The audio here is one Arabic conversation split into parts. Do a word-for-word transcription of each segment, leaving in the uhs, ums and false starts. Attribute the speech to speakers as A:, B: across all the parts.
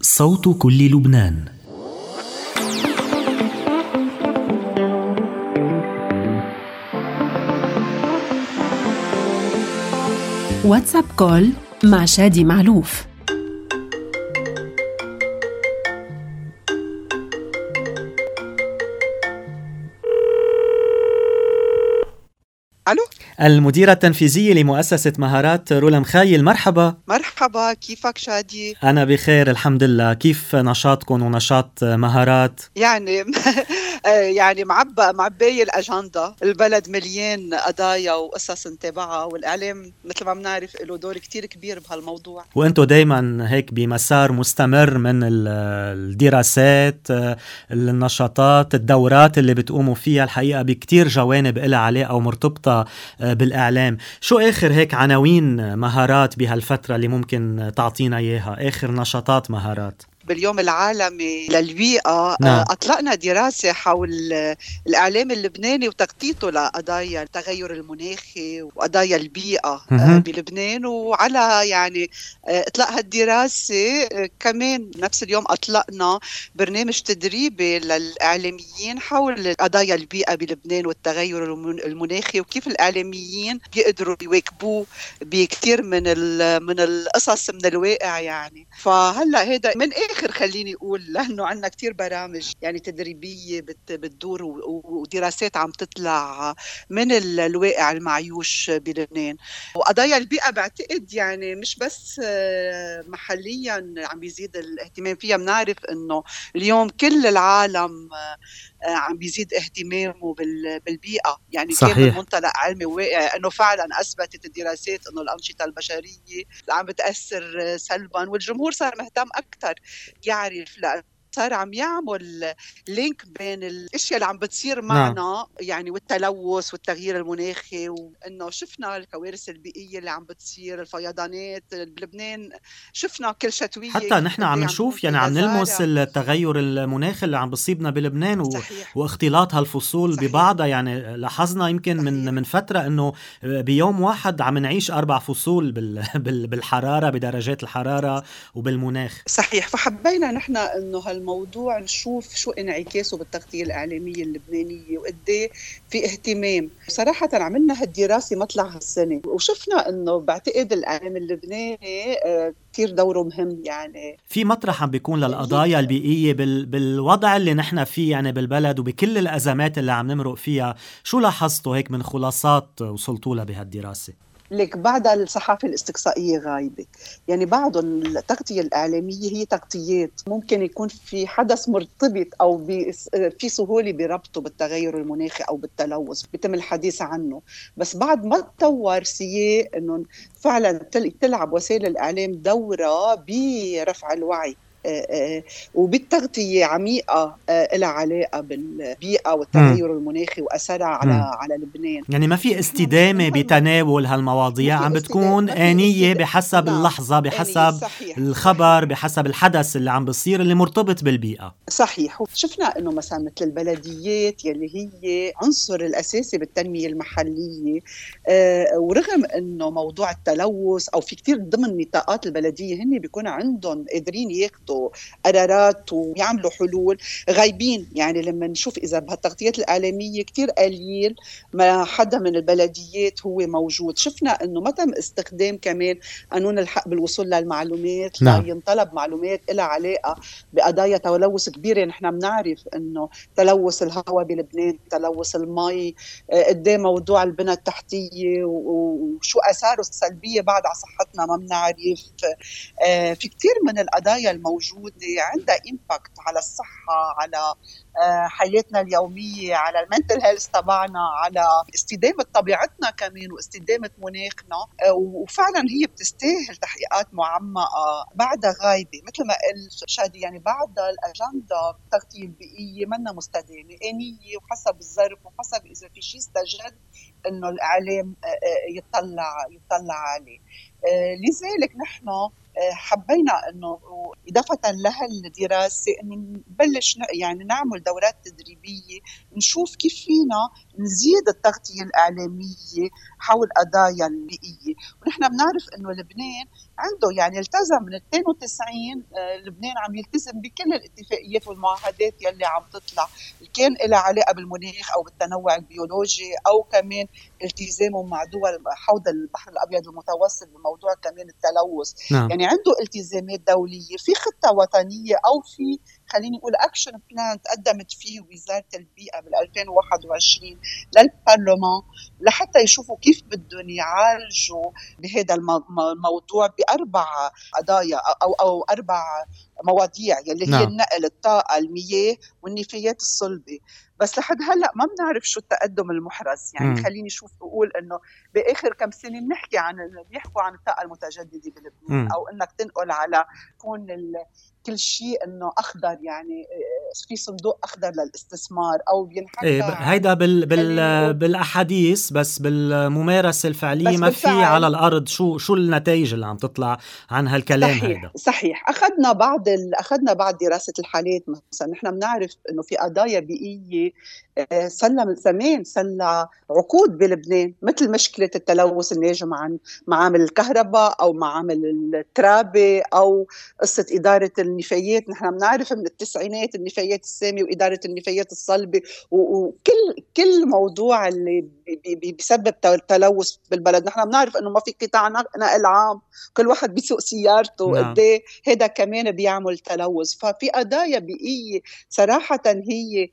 A: صوت كل لبنان.
B: واتساب كول مع شادي معلوف.
C: ألو،
A: المديرة التنفيذية لمؤسسة مهارات رولا مخايل، مرحبا.
C: مرحبا، كيفك شادي؟
A: أنا بخير الحمد لله. كيف نشاطكم ونشاط مهارات؟
C: يعني يعني معبى معباية الأجندة، البلد مليان قضايا وقصص نتابعها، والإعلام مثل ما بنعرف له دور كتير كبير بهالموضوع.
A: وأنتوا دايما هيك بمسار مستمر من الدراسات، النشاطات، الدورات اللي بتقوموا فيها، الحقيقة بكتير جوانب إلها علاقة ومرتبطة بالإعلام. شو آخر هيك عناوين مهارات بهالفترة اللي ممكن تعطينا إياها؟ آخر نشاطات مهارات
C: باليوم العالمي للبيئة
A: نعم.
C: أطلقنا دراسة حول الإعلام اللبناني وتغطيته لقضايا التغير المناخي وقضايا البيئة
A: مه.
C: بلبنان. وعلى يعني إطلاق هالدراسة كمان نفس اليوم أطلقنا برنامج تدريبي للإعلاميين حول قضايا البيئة بلبنان والتغير المناخي، وكيف الإعلاميين بيقدروا يواكبوه بكثير من من القصص من الواقع. يعني فهلا هيدا من آخر خليني أقول، لأنه عنا كتير برامج يعني تدريبية بت بتدور ودراسات عم تطلع من الواقع المعيوش بلبنان. وقضايا البيئة بعتقد يعني مش بس محليا عم بيزيد الاهتمام فيها، بنعرف إنه اليوم كل العالم عم بيزيد اهتمامه بالبيئة. يعني كان من
A: صحيح.
C: منطلق علمي وواقع إنه فعلا أثبتت الدراسات إنه الأنشطة البشرية عم بتأثر سلبا، والجمهور صار مهتم أكتر يعرف، لأ صار عم يعمل لينك بين الاشياء اللي عم بتصير
A: نعم.
C: معنا يعني والتلوث والتغيير المناخي، وانه شفنا الكوارث البيئيه اللي عم بتصير، الفيضانات بلبنان، شفنا كل شتويه
A: حتى
C: كيف
A: نحن
C: قد
A: عم
C: ايه عم يكون
A: نشوف،
C: في
A: يعني عم نلمس
C: غزاره.
A: التغير المناخ اللي عم بصيبنا بلبنان و...
C: صحيح
A: واختلاط هالفصول
C: صحيح
A: ببعضها. يعني لاحظنا يمكن من
C: صحيح
A: من فترة انه بيوم واحد عم نعيش اربع فصول بال... بال... بالحرارة، بدرجات الحرارة وبالمناخ.
C: صحيح. فحبينا نحن انه هالموضوع نشوف شو انعكاسه بالتغطية الإعلامية اللبنانية وقد ايه في اهتمام. صراحة عملنا هالدراسة مطلع هالسنة، وشفنا انه بعتقد الإعلام اللبناني آه، كتير دوره مهم. يعني
A: في مطرح عم بيكون
C: هي
A: للقضايا البيئية بال... بالوضع اللي نحن فيه يعني بالبلد، وبكل الأزمات اللي عم نمرق فيها. شو لاحظتوا هيك من خلاصات وصلتوا لها بهالدراسة؟
C: لك بعد الصحافة الاستقصائية غايبة. يعني بعض التغطية الإعلامية هي تغطيات ممكن يكون في حدث مرتبط أو في سهولة بربطه بالتغير المناخي أو بالتلوث، بيتم الحديث عنه، بس بعد ما تطور سياق أنه فعلا تلعب وسائل الإعلام دورة برفع الوعي وبالتغطية عميقة لها علاقة بالبيئة والتغير المناخي وأثرها على
A: مم.
C: على لبنان.
A: يعني ما في
C: نحن من
A: استدامة
C: من هالم...
A: بتناول
C: ما
A: هالمواضيع،
C: في
A: عم
C: استدامة،
A: بتكون
C: ما في
A: آنية
C: استدامة.
A: بحسب
C: نعم،
A: اللحظة،
C: آنية.
A: بحسب
C: صحيح
A: الخبر،
C: صحيح
A: بحسب الحدث اللي عم بصير اللي مرتبط بالبيئة.
C: صحيح. شفنا انه مثلا مثل البلديات يلي هي عنصر الاساسي بالتنميه المحليه، آه ورغم انه موضوع التلوث او في كتير ضمن نطاقات البلديه هن بيكون عندهم قادرين ياخذوا قرارات ويعملوا حلول، غايبين. يعني لما نشوف اذا بهالتغطيات الاعلاميه كتير قليل ما حدا من البلديات هو موجود. شفنا انه ما تم استخدام كمان قانون الحق بالوصول للمعلومات
A: نعم.
C: لينطلب معلومات لها علاقه بقضايا تلوث كبيرة. نحن بنعرف انه تلوث الهواء بلبنان، تلوث المي، قد ايه موضوع البنى التحتية وشو آثاره السلبية بعد على صحتنا ما بنعرف. في كتير من القضايا الموجودة عندها إمباكت على الصحة، على حياتنا اليومية، على المنتل هيلث تبعنا، على استدامة طبيعتنا كمان واستدامة مناخنا. وفعلا هي بتستاهل تحقيقات معمقة، بعدها غايبة مثل ما قلت شادي. يعني بعد الأجندة التغطية البيئية منا مستدامة، آنية وحسب الظرف وحسب إذا في شيء استجد إنه الإعلام يطلع يطلع عليه. لذلك نحن حبينا انه اضافه لها الدراسه انه نبلش يعني نعمل دورات تدريبيه نشوف كيف فينا نزيد التغطيه الاعلاميه حول قضايا البيئيه. ونحن بنعرف انه لبنان عنده يعني التزم من اثنين وتسعين، لبنان عم يلتزم بكل الاتفاقيات والمعاهدات يلي عم تطلع، كان لها علاقه بالمناخ او بالتنوع البيولوجي او كمان التزامه مع دول حوض البحر الابيض المتوسط بموضوع كمان التلوث.
A: نعم.
C: يعني عنده التزامات دوليه، في خطه وطنيه او في خليني اقول اكشن بلان تقدمت فيه وزاره البيئه بال ألفين وواحد وعشرين للبرلمان لحتى يشوفوا كيف بدهم يعالجوا بهذا الموضوع باربع قضايا او او اربع مواضيع يلي
A: نعم.
C: هي النقل، الطاقه، المياه والنفايات الصلبه. بس لحد هلا ما بنعرف شو التقدم المحرز. يعني م. خليني شوف اقول انه باخر كم سنه بنحكي عن بيحكوا عن الطاقه المتجدده بلبنان، او انك تنقل على كون كل شيء انه اخضر، يعني في صندوق اخضر للاستثمار او بينحكى
A: إيه هيدا بال بال بالاحاديث، بس بالممارسه الفعليه ما في على الارض شو شو النتائج اللي عم تطلع عن هالكلام.
C: صحيح
A: هيدا
C: صحيح. اخذنا بعض ال... اخذنا بعض دراسه الحالات. مثلا نحن بنعرف انه في قضايا بيئيه صار من زمان، صار عقود بلبنان، مثل مشكله التلوث الناجم عن معامل الكهرباء او معامل الترابه او قصه اداره النفايات. نحن بنعرف من التسعينات النفايات السامه واداره النفايات الصلبه وكل كل موضوع اللي بيسبب تلوث بالبلد. نحن بنعرف انه ما في قطاع نقل عام، كل واحد بيسوق سيارته. نعم. قد ايه هذا كمان بيعمل تلوث. ففي قضايا بيئيه صراحه هي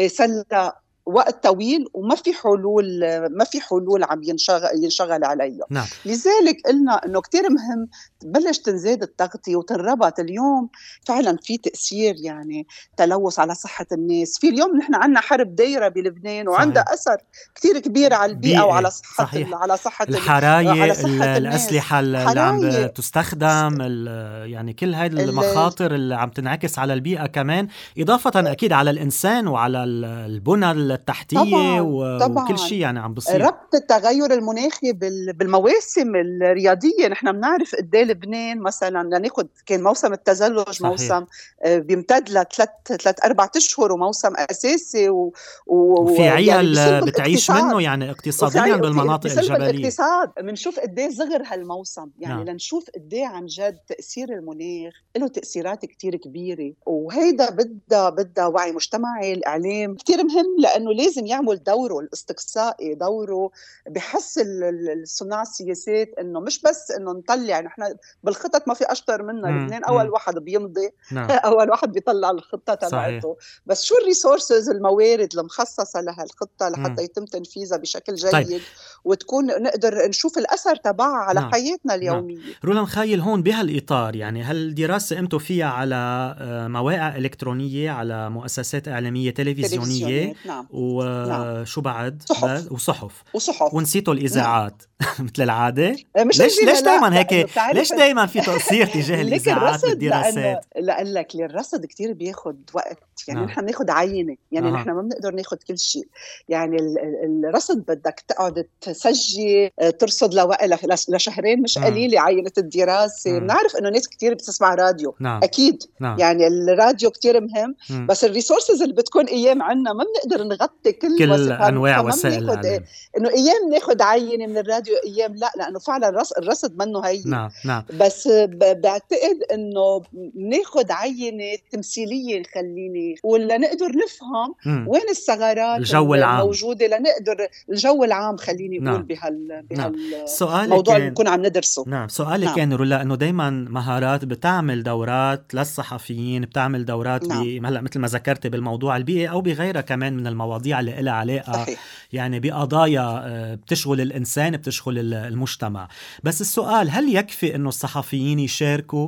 C: سلة وقت طويل وما في حلول، ما في حلول عم ينشغل ينشغل عليها.
A: نعم.
C: لذلك قلنا انه كتير مهم تبلش تنزاد التغطية وتنربط. اليوم فعلا في تأثير يعني تلوث على صحة الناس. في اليوم نحن عندنا حرب دايرة بلبنان وعندها أثر كتير كبير على البيئة وعلى صحة
A: صحيح.
C: على صحة
A: الحرايق، الأسلحة اللي عم تستخدم، يعني كل هاي المخاطر اللي عم تنعكس على البيئة كمان، إضافة أكيد على الإنسان وعلى البنى التحتية. طبعاً وكل شيء يعني عم بصير.
C: ربط التغير المناخي بالمواسم الرياضية. نحن بنعرف قد ايه لبنان مثلا لناخد كان موسم التزلج. صحيح. موسم بيمتد لثلاث ثلاث أربع أشهر وموسم أساسي و...
A: وفي عيال يعني بتعيش منه يعني اقتصاديا بالمناطق الجبلية.
C: الاقتصاد بنشوف قد ايه صغر هالموسم. يعني
A: نعم.
C: لنشوف قد ايه عن جد تأثير المناخ له تأثيرات كتير كبيرة. وهيدا بدها بدها وعي مجتمعي. الإعلام كتير مهم لأنه لازم يعمل دوره الاستقصائي، دوره بحس الصناع السياسات انه مش بس انه نطلع. نحن بالخطط ما في اشطر منا. لبنان اول واحد بيمضي. نعم. اول واحد بيطلع الخطه تبعته. بس شو الريسورسز، الموارد المخصصه لهالخطه لحتى مم. يتم تنفيذها بشكل جيد. طيب. وتكون نقدر نشوف الاثر تبعها على نعم. حياتنا اليوميه. نعم.
A: رولا مخيل هون بهالاطار، يعني هالدراسه قمتوا فيها على مواقع الكترونيه، على مؤسسات اعلاميه تلفزيونيه.
C: نعم.
A: و نعم. شو بعد؟
C: صحف.
A: وصحف
C: وصحف
A: ونسيتوا الإذاعات. نعم. مثل العادة.
C: مش
A: ليش ليش دايما هيك؟ ليش دايما في تقصير تجاه الإذاعات بالدراسات؟
C: لأن لك الرصد كتير بياخد وقت. يعني نحن نعم. بناخد عينة. يعني نحن ما بنقدر ناخد كل شيء. يعني الرصد بدك تقعد تسجل، ترصد لوقت لشهرين مش نعم. قليلة عينة الدراسة. بنعرف إنه ناس كتير بتسمع راديو.
A: نعم.
C: أكيد. نعم. يعني الراديو كتير مهم.
A: مم.
C: بس الريسورسز اللي بتكون أيام عنا ما بنقدر نغطي كل,
A: كل أنواع وسائل
C: الإعلام. إنه أيام ناخد عينة من الراديو، أيام لا، لأنه فعلا الرصد منه هي.
A: نعم. نعم.
C: بس بعتقد إنه ناخد عينة تمثيلية، خليني ولا نقدر نفهم مم. وين الثغرات
A: الجو العام
C: الموجودة لنقدر الجو العام خليني نعم. أقول بهال بهالموضوع اللي نكون عم ندرسه.
A: نعم. سؤالي نعم. كان رولا إنه دايما مهارات بتعمل دورات للصحفيين، بتعمل دورات نعم. هلا مثل ما ذكرت بالموضوع البيئي أو بغيرها كمان من المواضيع اللي لها علاقة صحيح. يعني بقضايا بتشغل الإنسان، بتشغل المجتمع. بس السؤال، هل يكفي إنه الصحفيين يشاركوا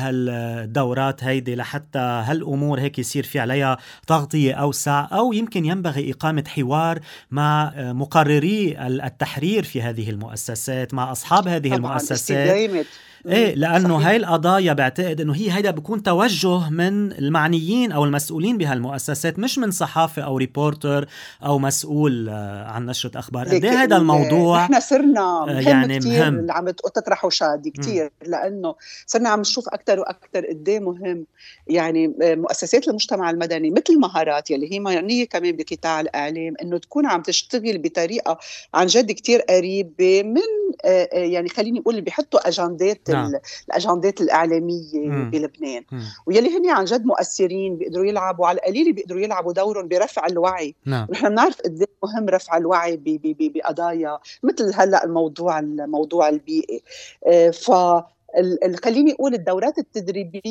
A: بهالدورات هيدي لحتى هالأمور هيك يصير في عليها تغطية أوسع، أو يمكن ينبغي إقامة حوار مع مقرري التحرير في هذه المؤسسات، مع أصحاب هذه المؤسسات، ايه لانه هاي القضايا بعتقد انه هي هيدا بيكون توجه من المعنيين او المسؤولين بهالمؤسسات، مش من صحافي او ريبورتر او مسؤول عن نشرة اخبار. قد ايه هذا الموضوع
C: نحن صرنا مهم
A: يعني
C: كتير
A: مهم.
C: اللي عم تطرحوا شادي كتير م. لانه صرنا عم نشوف اكثر واكثر قد ايه مهم يعني مؤسسات المجتمع المدني مثل مهارات يلي هي معنيه كمان بقطاع الاعلام انه تكون عم تشتغل بطريقه عن جد كتير قريبه من يعني خليني اقول اللي بيحطوا اجندات نعم. الاجندات الاعلاميه م. بلبنان م. ويلي هني عن جد مؤثرين بيقدروا يلعبوا على القليل بيقدروا يلعبوا دورهم برفع الوعي. نعم. ونحن بنعرف قد ايه مهم رفع الوعي بقضايا مثل هلا الموضوع الموضوع البيئي. ف خليني أقول الدورات التدريبية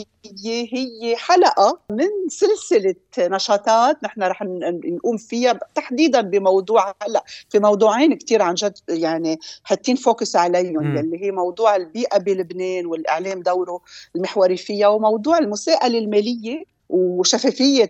C: هي حلقة من سلسلة نشاطات نحن رح نقوم فيها تحديدا بموضوع هلا في موضوعين كتير عن جد يعني حاطين فوكس عليهم اللي هي موضوع البيئة بلبنان والإعلام دوره المحوري فيها، وموضوع المساءلة المالية وشفافية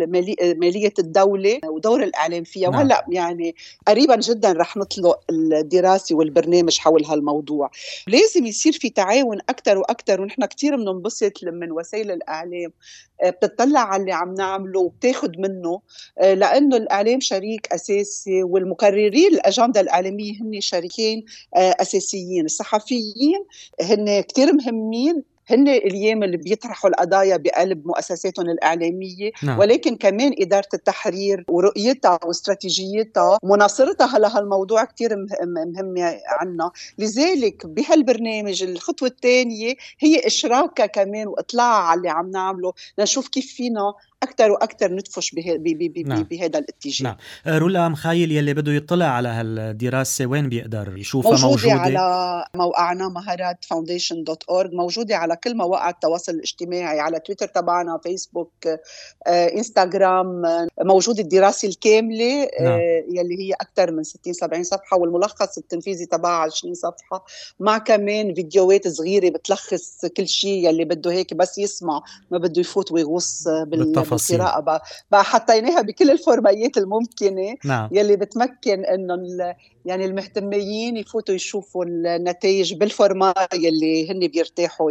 C: مالية الدولة ودور الإعلام فيها. نعم. وهلأ يعني قريبا جدا رح نطلق الدراسة والبرنامج حول هالموضوع. لازم يصير في تعاون أكتر وأكتر، ونحن كتير بننبسط من وسائل الإعلام بتطلع على اللي عم نعمله وبتاخد منه، لأنه الإعلام شريك أساسي والمقررين الأجندة الإعلامية هن شريكين أساسيين. الصحفيين هن كتير مهمين، هن اليوم اللي بيطرحوا القضايا بقلب مؤسساتهم الإعلامية. نعم. ولكن كمان إدارة التحرير ورؤيتها واستراتيجيتها مناصرتها لهالموضوع كتير مهمة عنا. لذلك بهالبرنامج الخطوة الثانية هي إشراكها كمان وإطلاع على اللي عم نعمله لنشوف كيف فينا أكتر وأكتر ندفش به... به... به... نعم. بهذا الاتجاه.
A: نعم. رولا مخايل يلي بده يطلع على هالدراسة وين بيقدر يشوفها؟
C: موجودة,
A: موجودة
C: على موقعنا مهارات فاونديشن دوت أورج، موجودة على كل مواقع التواصل الاجتماعي، على تويتر تبعنا، فيسبوك، آه، انستغرام. موجود الدراسة الكاملة. نعم. آه، يلي هي أكتر من ستين سبعين صفحة، والملخص التنفيذي تبعها عشرين صفحة، مع كمان فيديوهات صغيرة بتلخص كل شيء يلي بده هيك بس يسمع ما بده يفوت ويغوص بالقراءة. بقى, بقى حطيناها بكل الفورميات الممكنة. نعم. يلي بتمكن إنه يعني المهتمين يفوتوا يشوفوا النتائج بالفورما يلي هن بيرتاحوا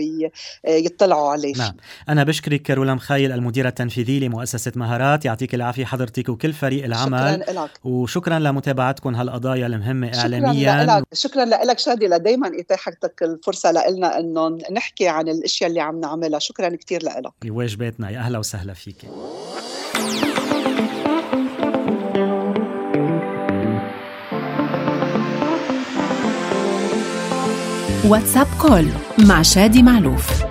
C: يطلعوا عليه.
A: نعم. أنا بشكرك رولا مخايل المديرة التنفيذية لمؤسسة مهارات، يعطيك العافية حضرتك وكل فريق العمل.
C: شكرا لك.
A: وشكرا لمتابعتكم هالقضايا المهمة
C: شكرا
A: إعلاميا.
C: لك. شكرا لك شادي لدايما إتاحتك الفرصة لنا إنه نحكي عن الأشياء اللي عم نعملها. شكرا كتير لك.
A: واجباتنا. يا أهلا وسهلا فيك.
B: واتساب كول مع شادي معلوف.